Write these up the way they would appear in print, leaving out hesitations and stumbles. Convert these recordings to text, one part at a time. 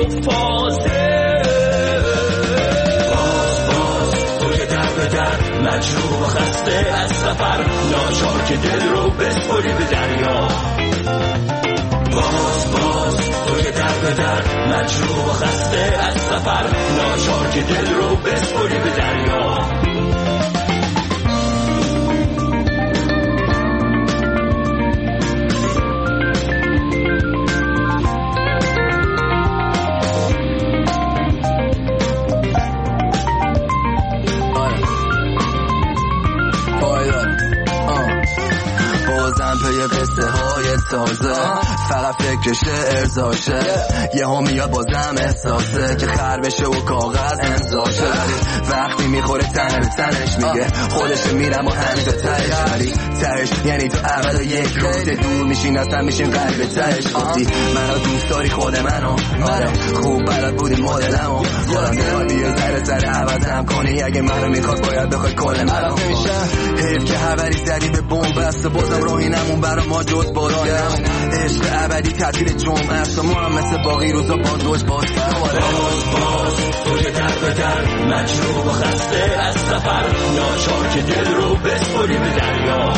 تو فازه. باز تو که در به در مجروح و خسته از سفر، ناچار که دل رو بسپری به دریا. باز تو که در به در مجروح و خسته از سفر، ناچار که دل رو بسپری به دریا. قصه های تازه فقط فکرش ارزاشه، یه ها میاد بازم احساسه که خر بشه و کاغذ امضاشه. وقتی میخوره تن به تنش میگه خودش میرم و همین تا تهش، ولی تهش یعنی تو اول و یک روزه دور میشین اصلا میشین قلب تهش. گفتی منو دوست داری خود منو، آره خوب بلد بودی مدلمو، خودم میخواد بیا سر عوضم کنی، اگه منو میخواد باید بخواد کل منو. حیف که حوری زدی به بمب است، بازم راهی نمون برا ما جز بارانم. عشق ابدی تعطیل جمعه است و ما هم مثل باقی روزا باز باز تو که در به در مجروح و خسته از سفر، ناچار که دل رو بسپری به دریا.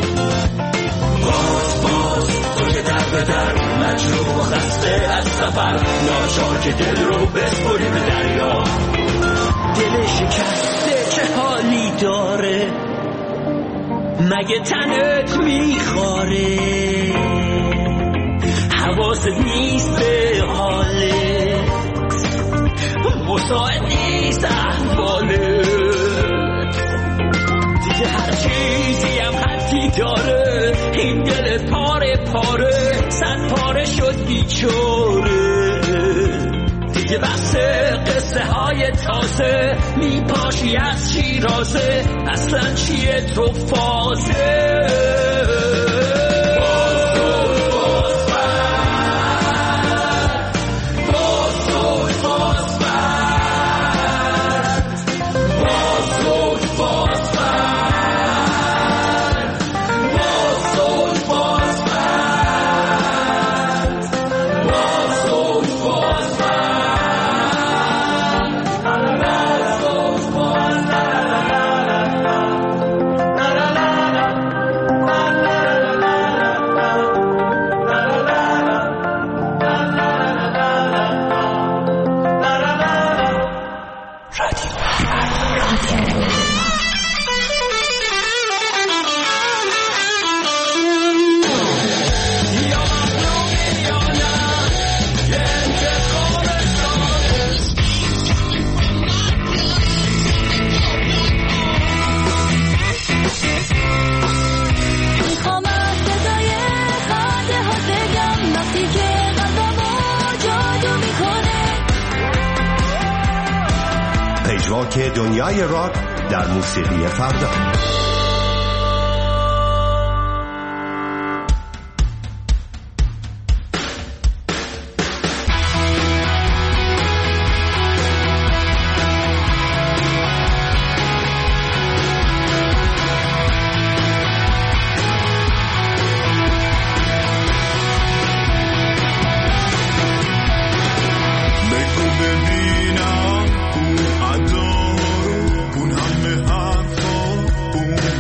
باز تو که در به در مجروح و خسته از سفر، ناچار که دل رو بسپری به دریا. دل شکسته چه حالی داره، مگه تنت میخواره؟ حواست نیست به حالت، مساعد نیست احوالت. دیگه هر چیزی هم حدی داره، این دل پاره پاره صد پاره شد بیچاره. دیگه بحث قصه های تازه، میپاشی از شیرازه، اصلا چیه تو فازه. که دنیای راک در موسیقی فردا. اون همه حرفا، اون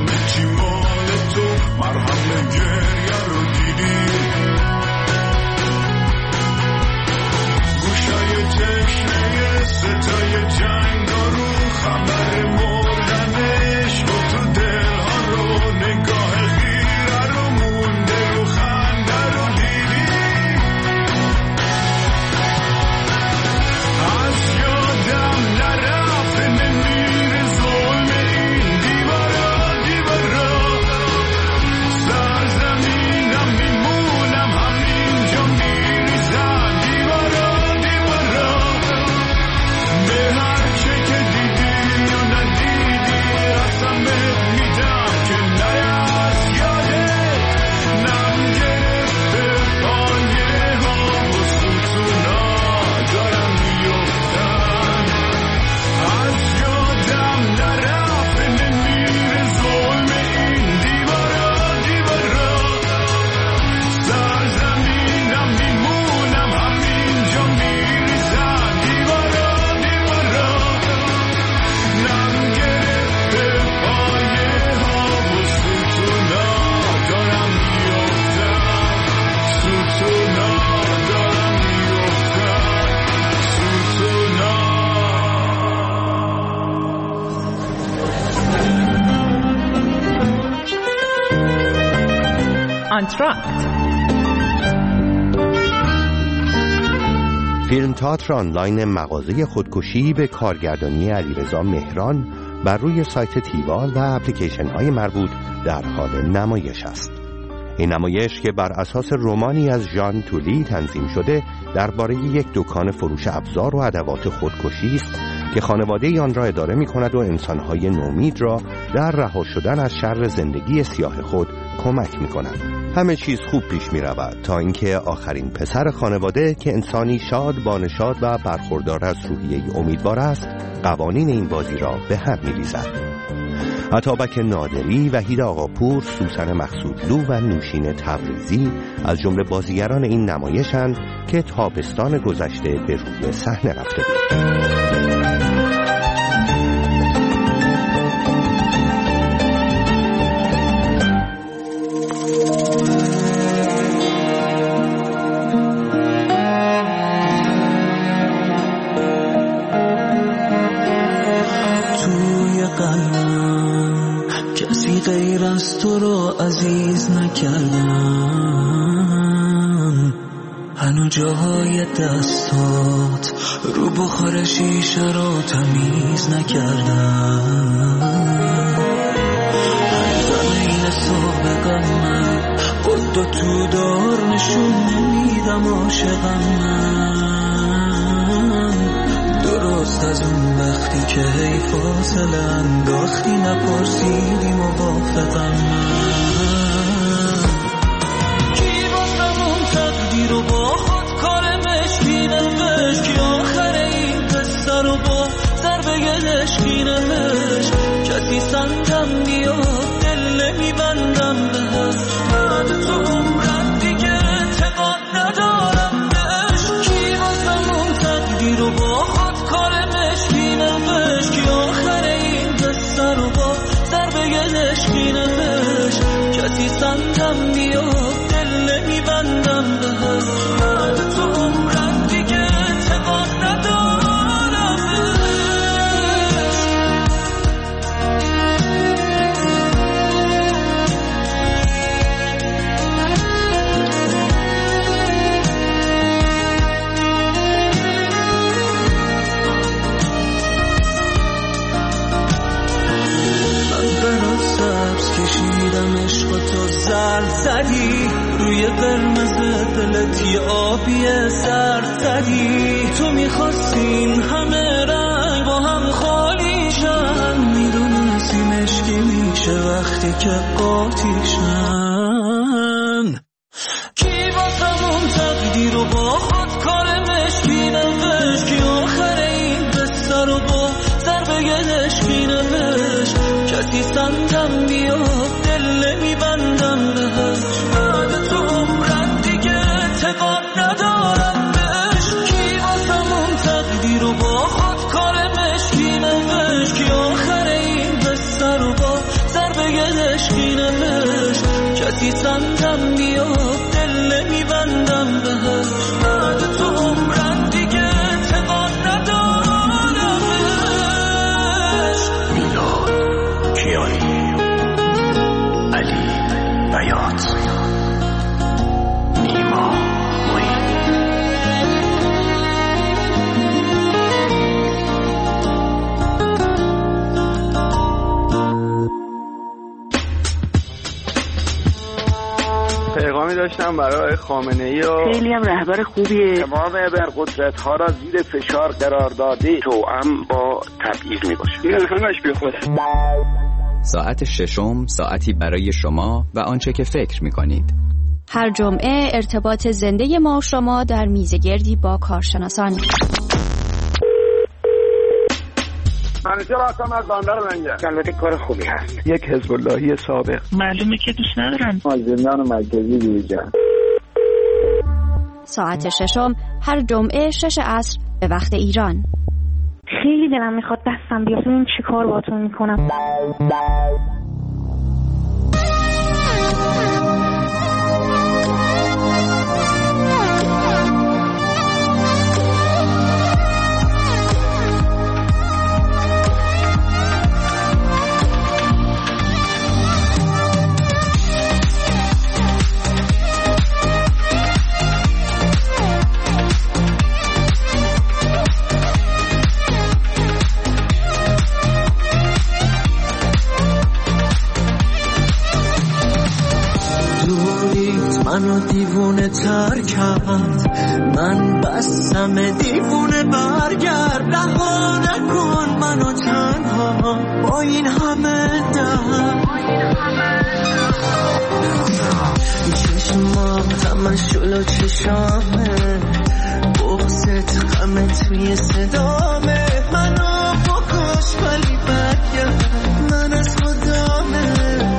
همه چی مال تو، مرهم گریه رو دیدی، گوشای تشنه ستای جنگ رو، خبر مردنش رو تو دلها رو، نگاه خیره رو مونده رو، خنده رو دیدی، از یادم نرفته نمیره ظلم این دیوارا دیوارا، سرزمینم میمونم همینجا میریزم دیوارا دیوارا، به هر چه که دیدی یا ندیدی قسمت میدم که نیست یادت، نم گرفته پایه ها و ستونا دارم میفتن، از یادم نرفته نمیره ظلم این دیوارا دیوارا، سرزمینم میمونم همینجا میریزم دیوارا دیوارا، نم گرفته پایه ها و ستونا دارم میفتن، ستونا دارم میفتن، ستونا. آنتراکت. فیلم تئاتر آنلاین مغازه خودکشی به کارگردانی علیرضا مهران بر روی سایت تیوال و اپلیکیشن های مربوط در حال نمایش است. این نمایش که بر اساس رمانی از ژان تولی تنظیم شده درباره یک دکان فروش ابزار و ادوات خودکشی است که خانواده آن را اداره می کند و انسانهای نومید را در رها شدن از شر زندگی سیاه خود کمک می کند. همه چیز خوب پیش می رود تا اینکه آخرین پسر خانواده که انسانی شاد بانشاد و برخوردار از روحیه امیدوار است قوانین این بازی را به هم می ریزد. عطابک نادری، وحید آقاپور، سوسن مقصودلو و نوشین تبریزی از جمله بازیگران این نمایشند که تابستان گذشته به روی صحنه رفته بود. غیر از تو رو عزیز نکردم، هنو جاهای دستات رو بخار شیشه رو تمیز نکردم، هر زمین سابقم من قد تو دار نشون نمیدم عاشقم من، درست از اون وقتی که هی فاصله انداختی نپرسیدی موافقم من، کی واسم اون تقدیر و با خود کار مشکی نوشت که آخر این قصه رو با ضربه دشکی نوشت، کسی سندم بیاد دل نمیبندم بهش، من تو عمرم دیگه اعتقاد ندارم بهش، کی واسم اون تقدیر و با خود کار مشکی نوشت که آخر این قصه رو با ضربه دشکی نوشت، کسی سندم بیاد دل نمیبندم بهش، من تو عمرم دیگه اعتقاد ندارم بهش. کشیدم عشق تو زرد زدی روی قرمز دلت یه آبی زرد زدی، تو میخواستین همه رنگ با هم خالی شن، میدونستی مشکی میشه وقتی که قاطی شن، کی واسم اون تقدیر و با خود کار مشکی نوشت که آخر این قصه رو با ضربه دشکی نوشت، کسی سندم بیاد دل نمیبندم بهش، من تو عمرم دیگه اعتقاد ندارم بهش، کی واسم اون تقدیر و با خود کار مشکی نوشت که آخر این قصه رو با ضربه عشقینش کسی سنتم بیاد دل نمیبندم بهش بعد تو عمرم دیگه اعتقاد ندارمش میلاد کیانی علی بیات نیما معین پیغامی داشتم برای خامنه‌ای و خیلی هم رهبر خوبیه. تمام ابرقدرت‌ها را زیر فشار قرار داده توأم با تبعیض می‌باشه. این همش بیخوده. ساعت ششم ساعتی برای شما و آنچه که فکر می‌کنید. هر جمعه ارتباط زنده ما و شما در میزگردی با کارشناسان. منیجر هستم از بندر منجر. البته کار خوبی هست. یک حزب اللهی سابق. معلومه که دوست ندارن. از زندان مرکزی بیرون. ساعت ششم هر جمعه 6 عصر به وقت ایران. خیلی دلم میخواد دستم بیاد ببین چی کار باهاتون میکنم. منو دیوونه تر کرد من بستم دیوونه برگرد رها نکن منو تنها با این همه درد چشمات تمشل و چشامه بغزت غمه توی صدامه منو بکش ولی برگرد من از خدامه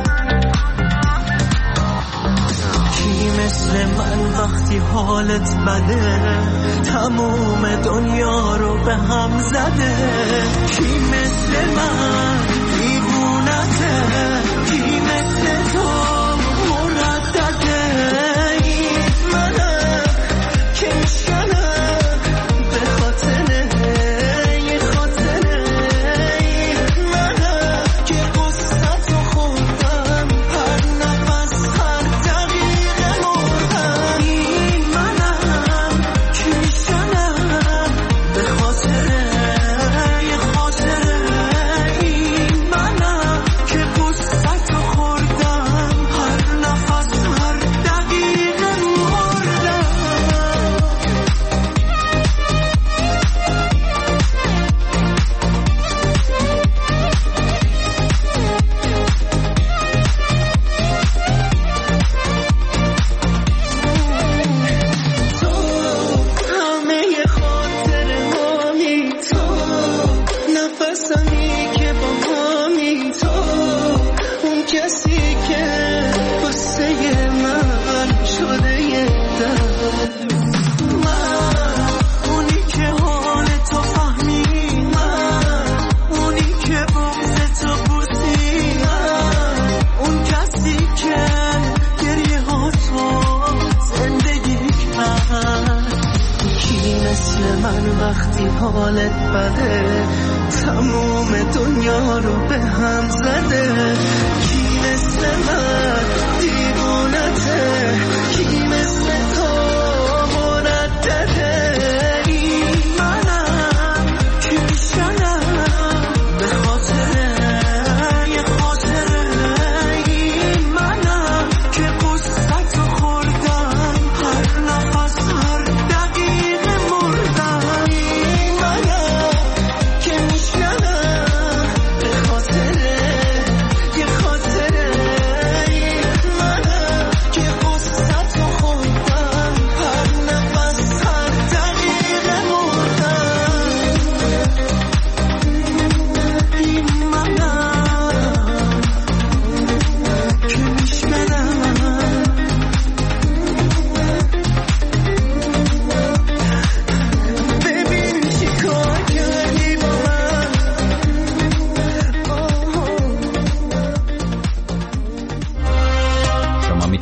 مثل من وقتی حالت بده تموم دنیا رو به هم زده کی مثل من دیوونته کی مثل تو مردده این منم که میشکنم به خاطره یه خاطره این منم که قصت رو خوردم هر نفس هر دقیقه این منم که میشکنم به خاطره یه خاطره این منم که قصت رو خوردم هر نفس هر دقیقه مردم تو همه خاطره هامی تو نفسمی که با هامی تو اون کسی که واسه من شده یه درد من اونی که حال تو فهمی من اونی که بغض تو بوسی من اون کسی که گریه ها تو زندگی کرد کی مثل من وقتی حالت بده تموم دنیا رو به هم زده کی مثل من دیوونته کی مثل تو مردده این منم که میشنم به خاطره یه خاطره این منم که قصت رو خوردم هر نفس هر دقیقه مردم این منم که میشنم به خاطره یه خاطره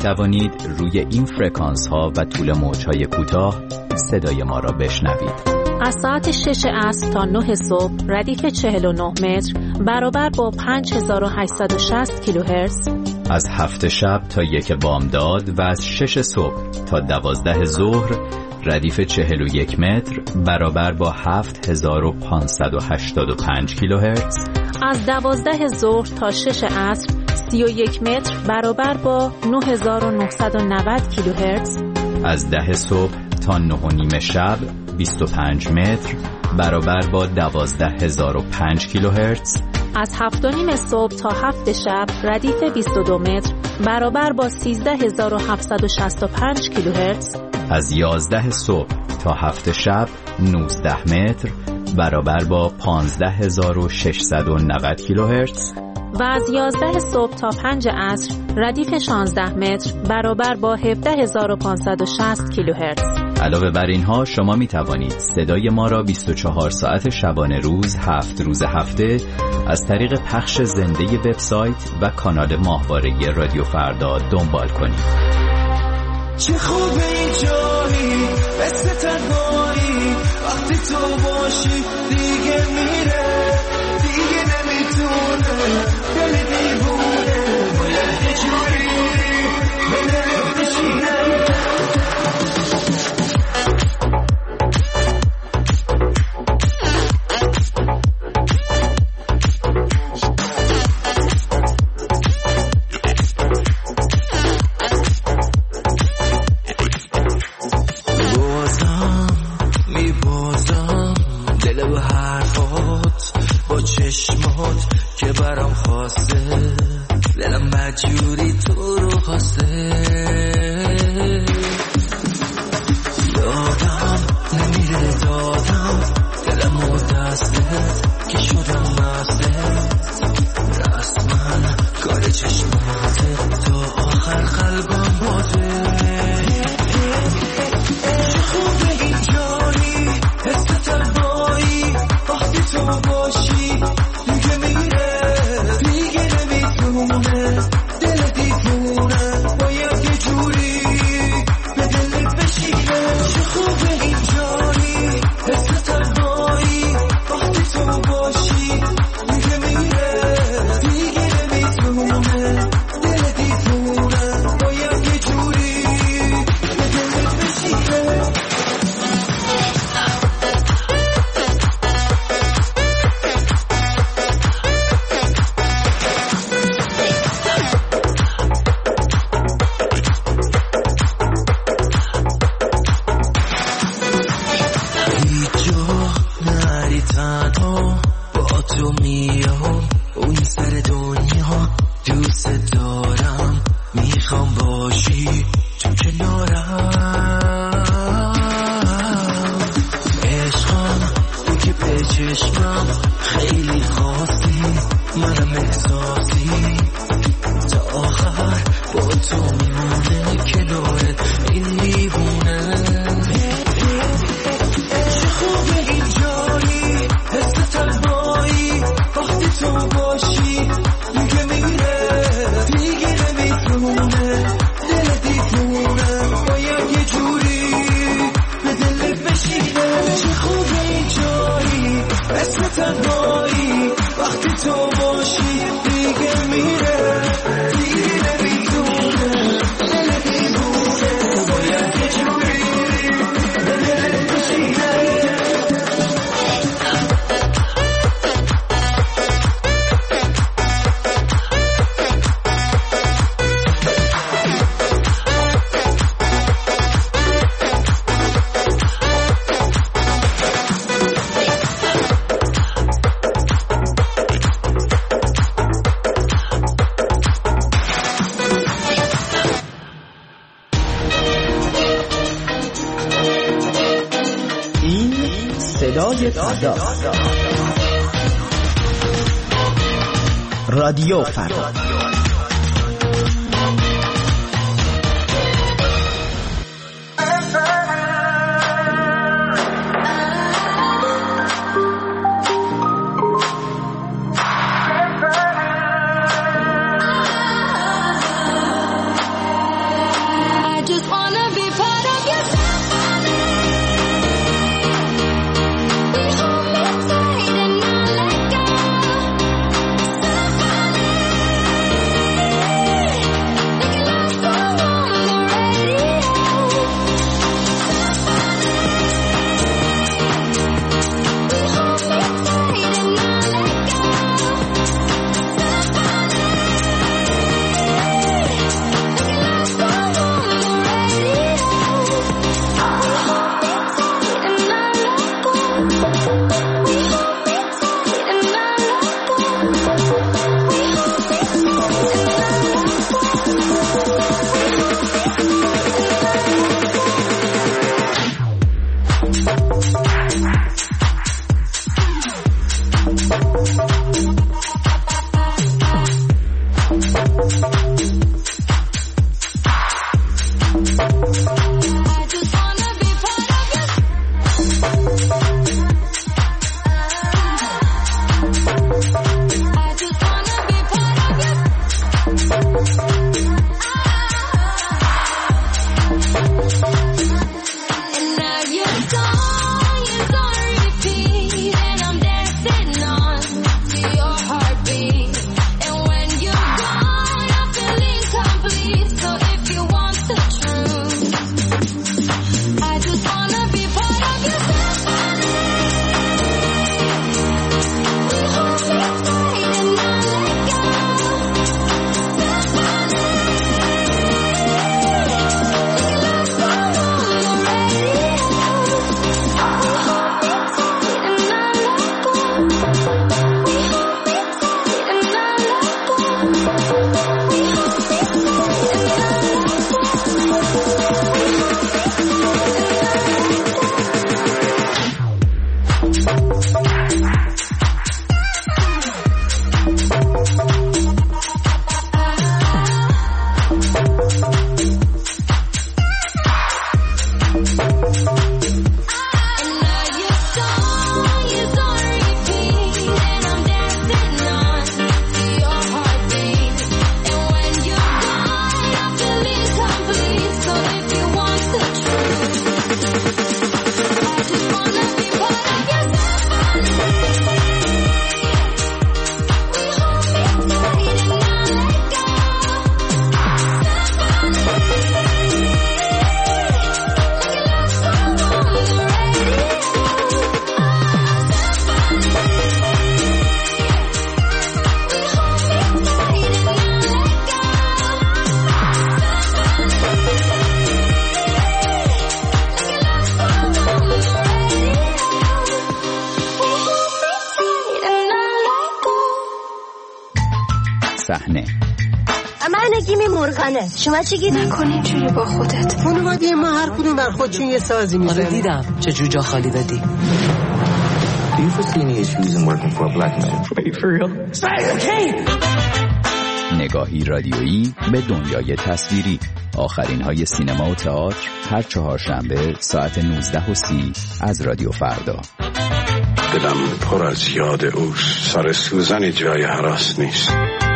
توانید روی این فرکانس ها و طول موج های کوتاه صدای ما را بشنوید. از ساعت 6 عصر تا 9 صبح ردیف 49 متر برابر با 5860 کیلوهرتز. از 7 شب تا 1 بامداد و از 6 صبح تا 12 ظهر ردیف 41 متر برابر با 7585 کیلوهرتز. از 12 ظهر تا 6 عصر 31 متر برابر با 9990 کیلوهرتز. از 10 صبح تا 9:30 شب 25 متر برابر با 12005 کیلوهرتز. از 7:30 صبح تا 7 شب ردیف 22 متر برابر با 13765 کیلوهرتز. از 11 صبح تا 7 شب 19 متر برابر با 15690 کیلوهرتز. و از 11 صبح تا 5 عصر ردیف 16 متر برابر با 17560 کیلوهرتز. علاوه بر اینها شما می توانید صدای ما را 24 ساعت شبانه روز 7 روز هفته از طریق پخش زنده وبسایت و کانال ماهواره رادیو فردا دنبال کنید. چه خوبه این جایی مثل تنهایی وقتی تو باشی دیگه میره دیگه نمیتونه دل دیوونه باید یه جوری بله بشینه. جوری تو رو خواسته یادم نمیره دادم دلم و دستت که شدم مستت رسما کار چشماته تا آخر قلبم باته. چه خوبه این جایی حس تنهایی وقتی تو باشی دیگه میره دیگه نمیتونه دل دیوونه باید یه جوری به دلت بشینه. چه خوبه این جایی حس تنهایی وقتی تو باشی دیگه میره دیگه نمیتونه دل دیوونه باید یه جوری به دلت بشینه. رادیو فردا. مرغنه. شما چی گید نکنی اینجوری با خودت؟ خانواده ما هر کدوم بر خودشون یه سازی میزنه. آره دیدم چه جور جا خالی دادی. Do you foresee any issues in working for a black man? Wait, for real? Say okay! نگاهی رادیویی به دنیای تصویری. آخرین های سینما و تئاتر هر چهارشنبه ساعت 19:30 از رادیو فردا. دلم پر از یاد اوست. سر سوزن جای هراس نیست.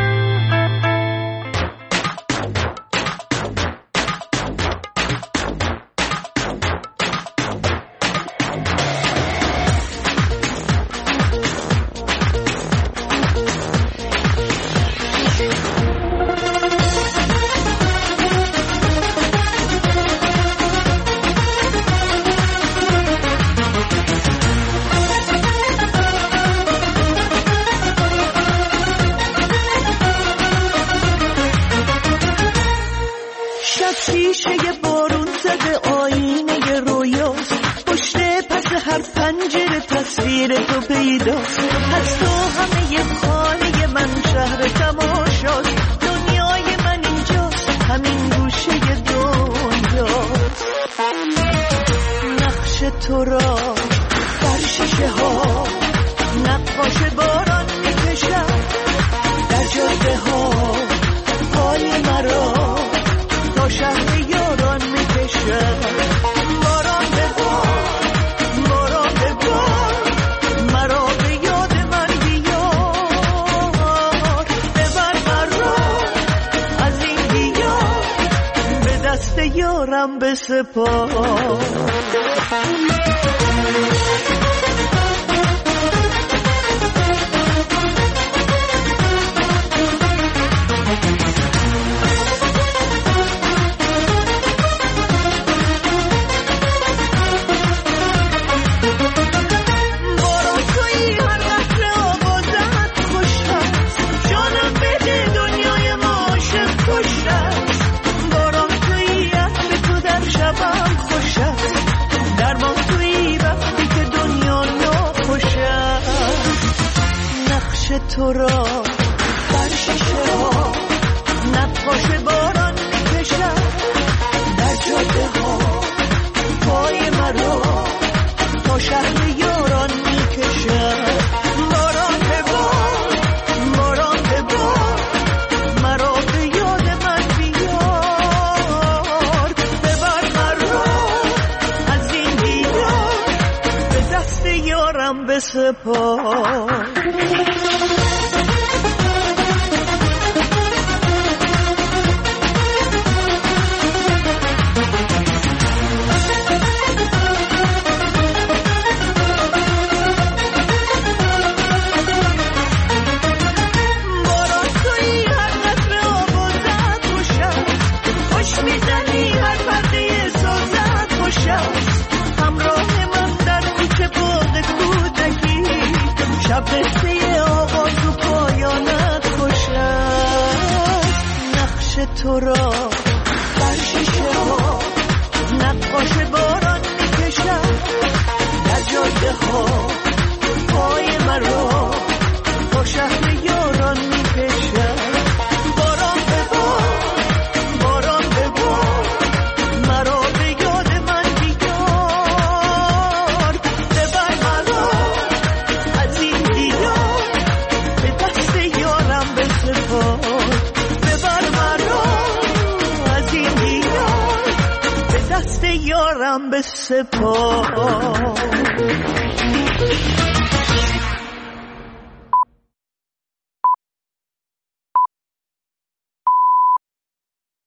تو را در شیشه ها نقاش باران میکشد در جاده ها پای مرا تا شهر یاران میکشد باران به بار باران به بار مرا به یاد من بیار ببر مرا از این دیار به دست یارم بسپار تو را در شیشه ها نقاش باران میکشد در جاده ها پای مرا تا شهر یاران میکشد باران به بار باران به بار مرا به یاد من بیار ببر مرا از این دیار به دست یارم بسپار یارم به سپاه